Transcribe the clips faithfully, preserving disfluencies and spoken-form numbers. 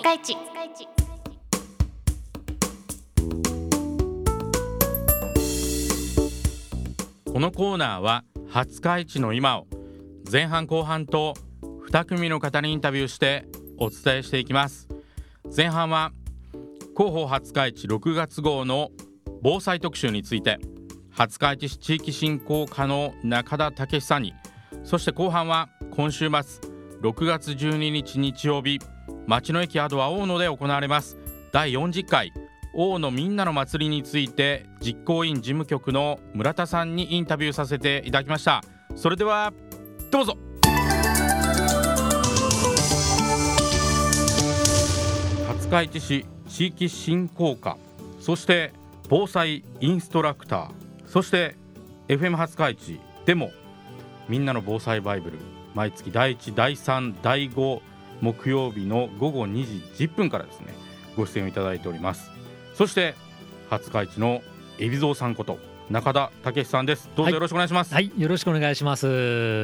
日市。 このコーナーは廿日市の今を前半後半とに組の方にインタビューしてお伝えしていきます。前半は広報廿日市ろくがつ号の防災特集について廿日市市地域振興課の中田武さんに、そして後半は今週末ろくがつじゅうににち日曜日、町の駅アドア大野で行われますだいよんじゅっかい大野みんなの祭りについて実行委員事務局の村田さんにインタビューさせていただきました。それではどうぞ。廿日市市地域振興課、そして防災インストラクター、そして エフエム 廿日市でもみんなの防災バイブル、毎月だいいち、だいさん、だいご木曜日のごごにじじゅっぷんからですねご出演をいただいております。そして廿日市の海老蔵さんこと中田武さんです。どうぞよろしくお願いします。 はい、はい、よろしくお願いします。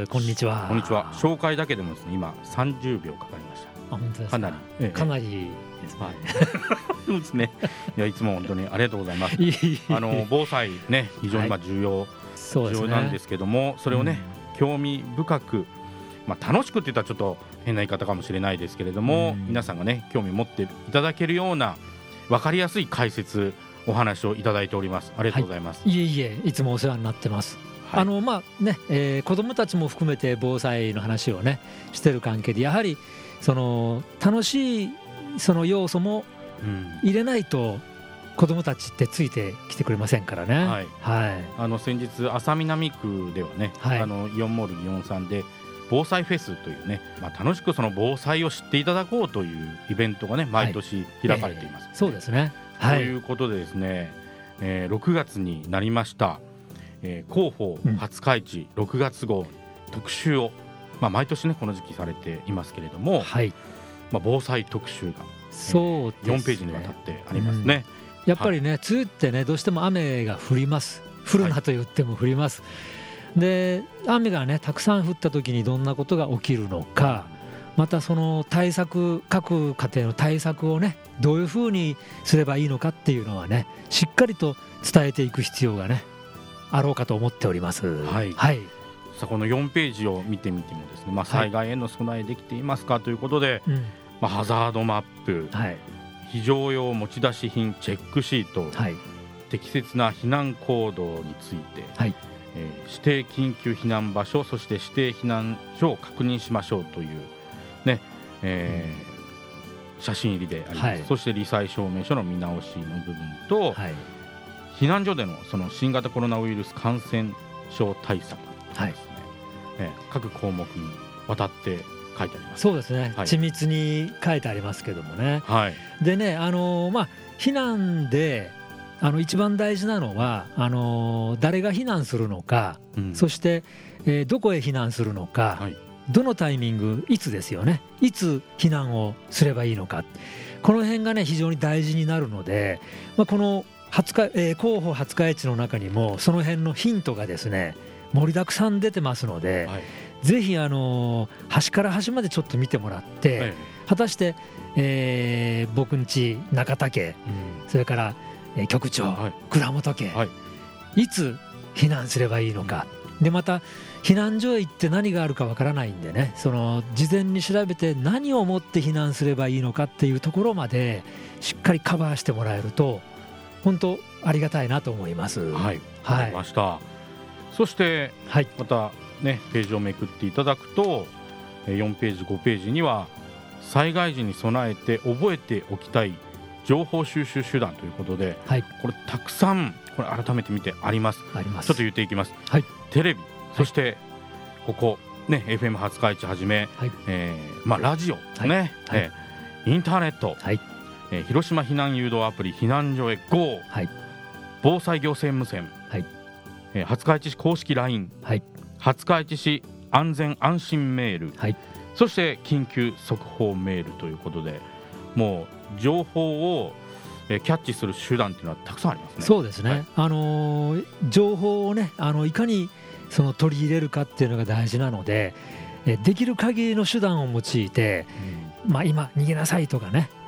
こんにちは。 こんにちは。紹介だけでもですね今さんじゅうびょうかかりました。 あ、本当ですか。 かなり、ええ、 かなりですね、 はい、そうですね。いやいつも本当にありがとうございます。あの防災ね非常にまあ重要、はい、 そうですね、 重要なんですけども、それをね、うん、興味深く、まあ、楽しくって言ったらちょっと変な言い方かもしれないですけれども、うん、皆さんがね興味を持っていただけるような分かりやすい解説お話をいただいております。ありがとうございます。 はい、いえいえ、いつもお世話になってます。はい、あのまあね、えー、子どもたちも含めて防災の話をねしてる関係で、やはりその楽しいその要素も入れないと子どもたちってついてきてくれませんからね。はいはい、あの先日安佐南区ではね、はい、あのイオンモール祇園さんで防災フェスというね、まあ、楽しくその防災を知っていただこうというイベントがね毎年開かれています、ね。はい、えー、 そうですね。 ということでですね、えー、ろくがつになりました、えー、広報廿日市ろくがつ号特集を、まあ、毎年ねこの時期されていますけれども、はい、まあ、防災特集が、 そうですね、 よんページにわたってありますね。 うん、やっぱりね、はい、梅雨ってねどうしても雨が降ります。降るなと言っても降ります。はい、で雨がねたくさん降った時にどんなことが起きるのか、またその対策、各家庭の対策をねどういうふうにすればいいのかっていうのはねしっかりと伝えていく必要がねあろうかと思っております。はい、はい、 さあこのよんページを見てみてもですね、まあ、災害への備えできていますかということで、はい、まあ、ハザードマップ、はい、非常用持ち出し品チェックシート、はい、適切な避難行動について、はい、えー、指定緊急避難場所、そして指定避難所を確認しましょうというね、えーうん、写真入りであります、はい、そして罹災証明書の見直しの部分と、はい、避難所でのその新型コロナウイルス感染症対策ですね、はい、えー、各項目にわたって書いてあります。 そうですね、はい、緻密に書いてありますけどもね、はい、でね、あのーまあ、避難であの一番大事なのはあのー、誰が避難するのか、うん、そして、えー、どこへ避難するのか、はい、どのタイミング、いつですよね、いつ避難をすればいいのか、この辺がね非常に大事になるので、まあ、この廿日、えー、広報廿日市の中にもその辺のヒントがですね盛りだくさん出てますので、はい、ぜひあの端から端までちょっと見てもらって、はい、果たして、えー、僕んち中田家、うん、それから、えー、局長、はい、倉本家、はい、いつ避難すればいいのか、うん、でまた避難所へ行って何があるかわからないんでね、その事前に調べて何をもって避難すればいいのかっていうところまでしっかりカバーしてもらえると本当ありがたいなと思います。 はい、わかりました。そして、はい、またねページをめくっていただくとよんページごページには災害時に備えて覚えておきたい情報収集手段ということで、はい、これたくさんこれ改めて見てあります。 あります。 ちょっと言っていきます、はい、テレビ、そしてここ、ね、エフエム 廿日市はじめ、はい、えーまあ、ラジオ、ね、はいえー、インターネット、はい、えー、広島避難誘導アプリ避難所へ ゴー、はい、防災行政無線、はい、えー、廿日市市公式 ライン、はい、廿日市市安全安心メール、はい、そして緊急速報メールということで、もう情報をキャッチする手段というのはたくさんありますね。 そうですね、 はい、 あのー、情報をねあのいかにその取り入れるかっていうのが大事なので、できる限りの手段を用いて、うん、まあ、今逃げなさいとかね、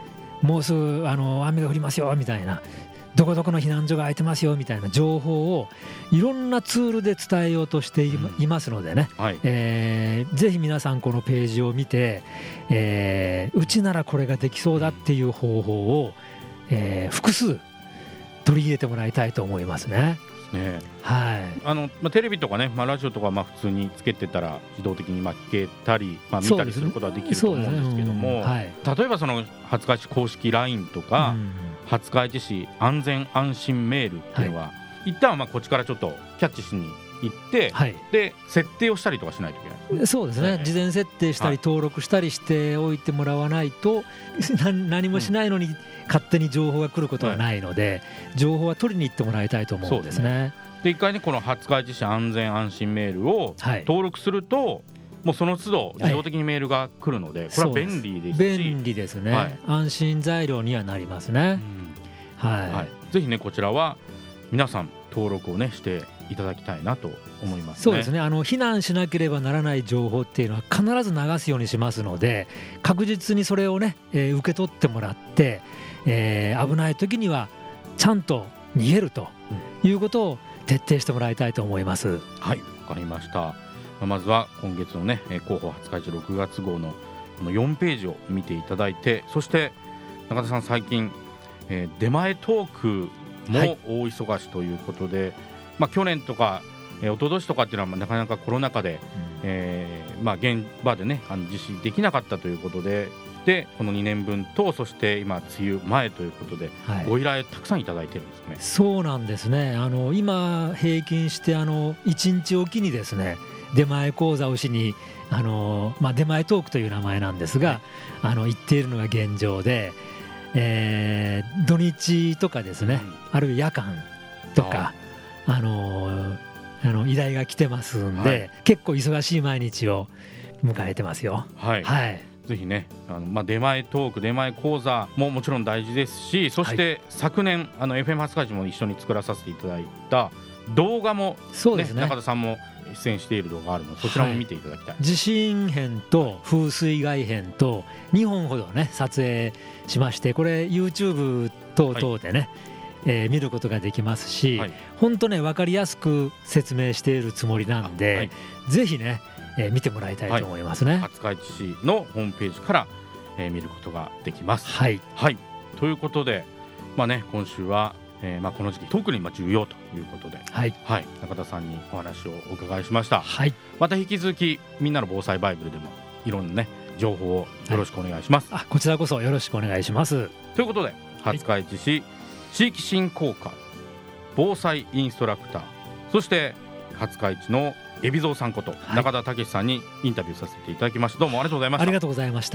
もうすぐあの雨が降りますよみたいな、どこどこの避難所が空いてますよみたいな情報をいろんなツールで伝えようとしていますのでね、うん、はい、えー、ぜひ皆さんこのページを見て、えー、うちならこれができそうだっていう方法を、えー、複数取り入れてもらいたいと思いますね。 ね、 はい、 あのまあ、テレビとかね、まあ、ラジオとかまあ普通につけてたら自動的にまあ聞けたり、まあ、見たりすることはできると思うんですけども、はい、例えばその廿日市公式 ライン とか、うん、廿日市市安全安心メールっていうのは、はい、一旦はまあこっちからちょっとキャッチしに行って、はい、で設定をしたりとかしないといけない。 そうですね、事前設定したり登録したりしておいてもらわないと、はい、何もしないのに勝手に情報が来ることはないので、はい、情報は取りに行ってもらいたいと思うんですね。 で一回ねこの廿日市市安全安心メールを登録すると、はい、もうその都度自動的にメールが来るので、はい、これは便利ですし、 便利ですね、はい、安心材料にはなりますね、うん、はいはい、 ぜひねこちらは皆さん登録をねしていただきたいなと思いますね。 そうですね、あの避難しなければならない情報っていうのは必ず流すようにしますので、確実にそれをね、えー、受け取ってもらって、えー、危ない時にはちゃんと逃げるということを徹底してもらいたいと思います。 はい、わかりました。まずは今月のね広報廿日市ろくがつ号のこのよんページを見ていただいて、そして中田さん最近、えー、出前トークも大忙しということで、はい、まあ、去年とか、えー、一昨年とかっていうのはなかなかコロナ禍で、うん、えーまあ、現場でねあの実施できなかったということで、でこのにねんぶんと、そして今梅雨前ということで、はい、ご依頼たくさんいただいてるんですね。 そうなんですね。あの今平均してあのいちにちおきにですね出前講座をしにあの、まあ、出前トークという名前なんですが、はい、あの言っているのが現状で、えー、土日とかですね、うん、あるいは夜間とかあのあの依頼が来てますんで、はい、結構忙しい毎日を迎えてますよ。 はい、はい、ぜひねあの、まあ、出前トーク出前講座ももちろん大事ですし、そして昨年、はい、あの エフエム 廿日市も一緒に作らさせていただいた動画も、ね、そうですね、中田さんも出演している動画があるので、そちらも見ていただきたい、はい、 地震編と風水害編とにほんほどね撮影しまして、これ YouTube 等々でね、はい、えー、見ることができますし、はい、本当ね分かりやすく説明しているつもりなんで、はい、ぜひね、えー、見てもらいたいと思いますね。 廿日市市のホームページから、えー、見ることができます。 はい、 はい、ということで、まあね、今週は、えーまあ、この時期特にまあ重要ということで、はいはい、中田さんにお話をお伺いしました。はい、また引き続きみんなの防災バイブルでもいろんなね情報をよろしくお願いします。 はい、あこちらこそよろしくお願いします。 ということで廿日市市、はい、地域振興課防災インストラクター、そして廿日市の海老蔵さんこと中田武さんにインタビューさせていただきました。どうもありがとうございました。 ありがとうございました。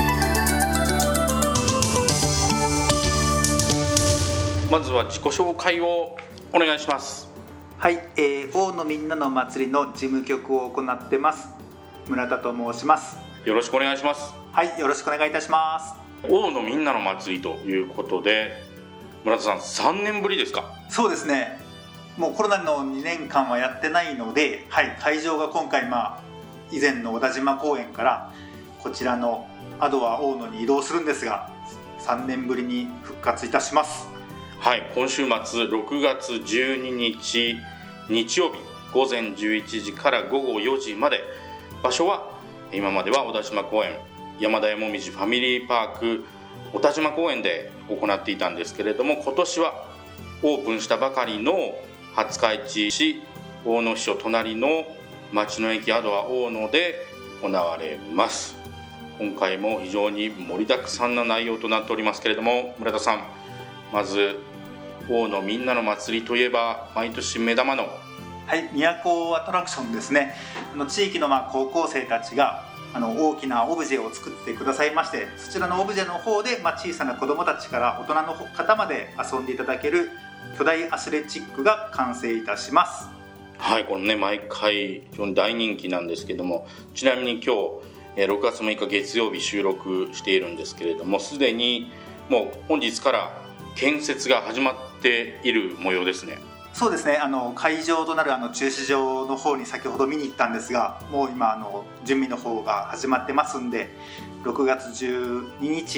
まずは自己紹介をお願いします。 はい、えー、大野みんなの祭りの事務局を行ってます村田と申します。 よろしくお願いします。 はい、よろしくお願いいたします。 大野みんなの祭りということで、村田さんさんねんぶりですか？ そうですね、もうコロナのにねんかんはやってないので、はい、会場が今回、まあ、以前の小田島公園からこちらのアドア大野に移動するんですが、さんねんぶりに復活いたします。 はい、今週末ろくがつじゅうににち日曜日ごぜんじゅういちじからごごよじまで、場所は今までは小田島公園山田もみじファミリーパーク小田島公園で行っていたんですけれども、今年はオープンしたばかりの廿日市市大野市隣の町の駅アドア大野で行われます。今回も非常に盛りだくさんな内容となっておりますけれども、村田さん、まず大野みんなの祭りといえば毎年目玉のはい、都アトラクションですね。あの地域のまあ高校生たちがあの大きなオブジェを作ってくださいまして、そちらのオブジェの方で、まあ、小さな子どもたちから大人の方まで遊んでいただける巨大アスレチックが完成いたします。 はい、このね毎回非常に大人気なんですけども、ちなみに今日ろくがつむいか月曜日収録しているんですけれども、すでにもう本日から建設が始まっている模様ですね。 そうですね、あの会場となるあの駐車場の方に先ほど見に行ったんですが、もう今あの準備の方が始まってますんで、ろくがつじゅうににち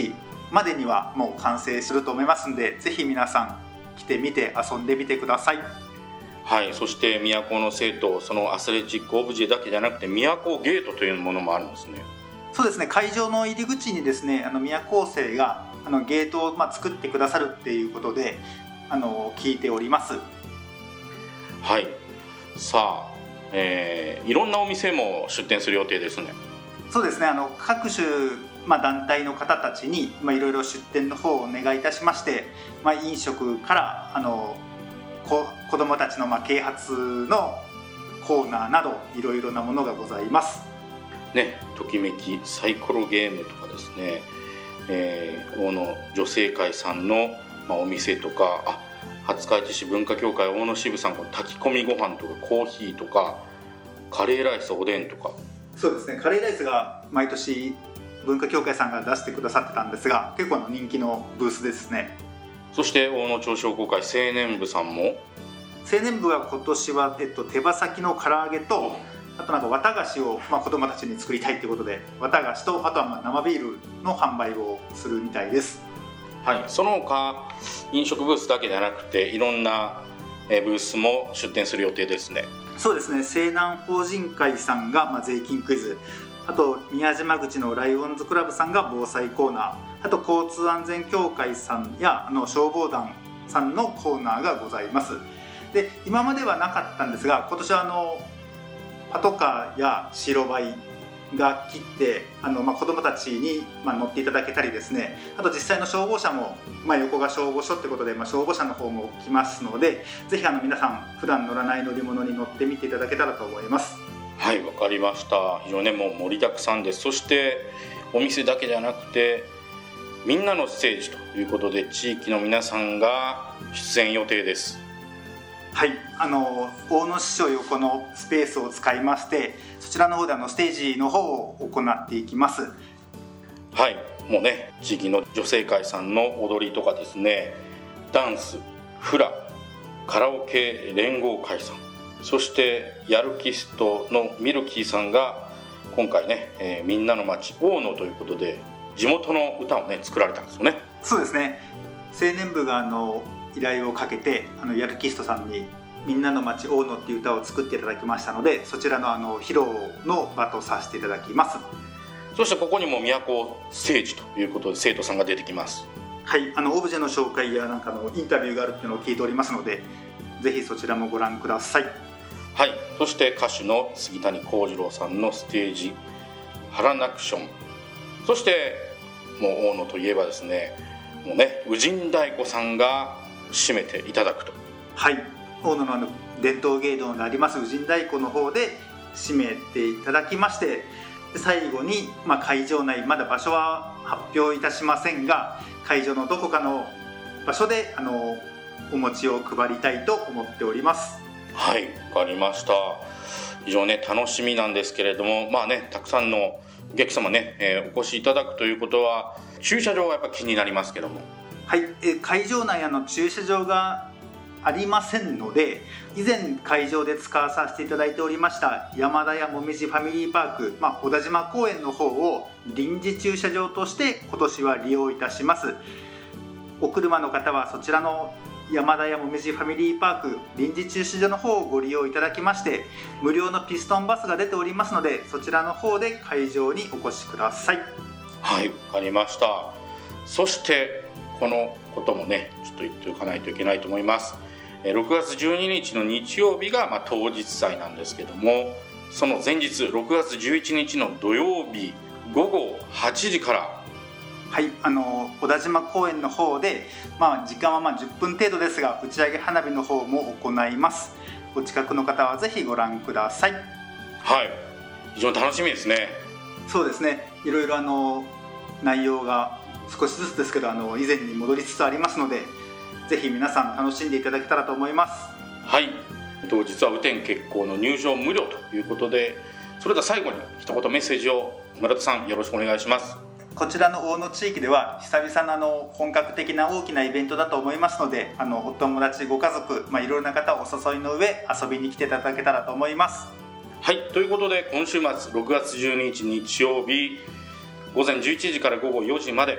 までにはもう完成すると思いますので、ぜひ皆さん来てみて遊んでみてください。 はい、そして都の生徒、そのアスレチックオブジェだけじゃなくて都ゲートというものもあるんですね。 そうですね、会場の入り口にですね、あの宮高生があのゲートをまあ作ってくださるっていうことであの聞いております。 はい、さあ、えー、いろんなお店も出店する予定ですね。 そうですね、あの各種、まあ、団体の方たちに、まあ、いろいろ出店の方をお願いいたしまして、まあ、飲食からあのこ子どもたちのまあ啓発のコーナーなどいろいろなものがございますね。ときめきサイコロゲームとかですね、えー、大野女性会さんの、まあ、お店とか、あ、廿日市市文化協会大野支部さんの炊き込みご飯とかコーヒーとかカレーライス、おでんとか。 そうですね、カレーライスが毎年文化協会さんが出してくださってたんですが、結構の人気のブースですね。 そして大野町商工会青年部さんも、 青年部は今年は、えっと、手羽先の唐揚げと、あとなんか綿菓子を、まあ、子どもたちに作りたいということで綿菓子と、あとはまあ生ビールの販売をするみたいです。 はい、その他飲食ブースだけじゃなくていろんなブースも出店する予定ですね。 そうですね、西南法人会さんがまあ税金クイズ、あと宮島口のライオンズクラブさんが防災コーナー、あと交通安全協会さんやあの消防団さんのコーナーがございます。で、今まではなかったんですが、今年はあのパトカーや白バイが来て、あの、まあ、子どもたちに、まあ、乗っていただけたりですね、あと実際の消防車も、まあ、横が消防署ってことで、まあ、消防車の方も来ますので、ぜひあの皆さん普段乗らない乗り物に乗ってみていただけたらと思います。 はい、わかりました。非常に、ね、もう盛りだくさんです。そしてお店だけじゃなくてみんなのステージということで地域の皆さんが出演予定です。 はい、あの大野市庁横のスペースを使いまして、そちらの方であのステージの方を行っていきます。 はい、もうね、地域の女性会さんの踊りとかですね、ダンス、フラ、カラオケ連合会さん、そしてやるキストのミルキーさんが今回ね、えー、みんなの街大野ということで地元の歌をね作られたんですよね。そうですね、青年部があの依頼をかけて、あのやるキストさんにみんなの街大野っていう歌を作っていただきましたので、そちらのあの披露の場とさせていただきます。そしてここにも都ステージということで生徒さんが出てきます。はい、あのオブジェの紹介やなんかのインタビューがあるっていうのを聞いておりますので、ぜひそちらもご覧ください。はい、そして歌手の杉谷幸次郎さんのステージハラナクション、そしてもう大野といえばですね、もうね、宇神太鼓さんが締めていただくと。はい、大野のあの伝統芸能であります宇神太鼓の方で締めていただきまして、最後に、まあ、会場内、まだ場所は発表いたしませんが、会場のどこかの場所であのお餅を配りたいと思っております。はい、わかりました。非常に、ね、楽しみなんですけれども、まあね、たくさんのお客様ね、えー、お越しいただくということは駐車場がやっぱ気になりますけども。はい、えー、会場内あの駐車場がありませんので、以前会場で使わさせていただいておりました山田屋もみじファミリーパーク、まあ、小田島公園の方を臨時駐車場として今年は利用いたします。お車の方はそちらの山田屋もみじファミリーパーク臨時駐車場の方をご利用いただきまして、無料のピストンバスが出ておりますので、そちらの方で会場にお越しください。はい、わかりました。そしてこのこともね、ちょっと言っておかないといけないと思います。ろくがつじゅうににちの日曜日がまあ当日祭なんですけども、その前日ろくがつじゅういちにちの土曜日ごごはちじから、はい、あの小田島公園の方で、まあ、時間はまあじゅっぷん程度ですが、打ち上げ花火の方も行います。お近くの方はぜひご覧ください。はい、非常に楽しみですね。そうですね、いろいろあの内容が少しずつですけどあの以前に戻りつつありますので、ぜひ皆さん楽しんでいただけたらと思います。はい、当日は雨天決行の入場無料ということで、それでは最後に一言メッセージを村田さんよろしくお願いします。こちらの大野地域では久々のあの本格的な大きなイベントだと思いますので、あのお友達ご家族、まあ、いろいろな方をお誘いの上遊びに来ていただけたらと思います。はい、ということで今週末ろくがつじゅうににち日曜日ごぜんじゅういちじからごごよじまで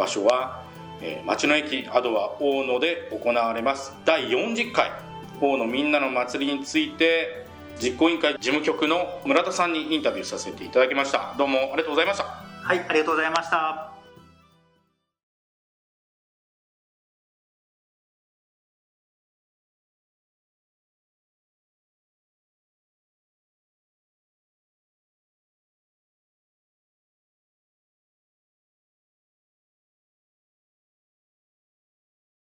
場所は、えー、町の駅アドワ大野で行われますだいよんじゅっかい大野みんなの祭りについて実行委員会事務局の村田さんにインタビューさせていただきました。どうもありがとうございました。 はい、ありがとうございました。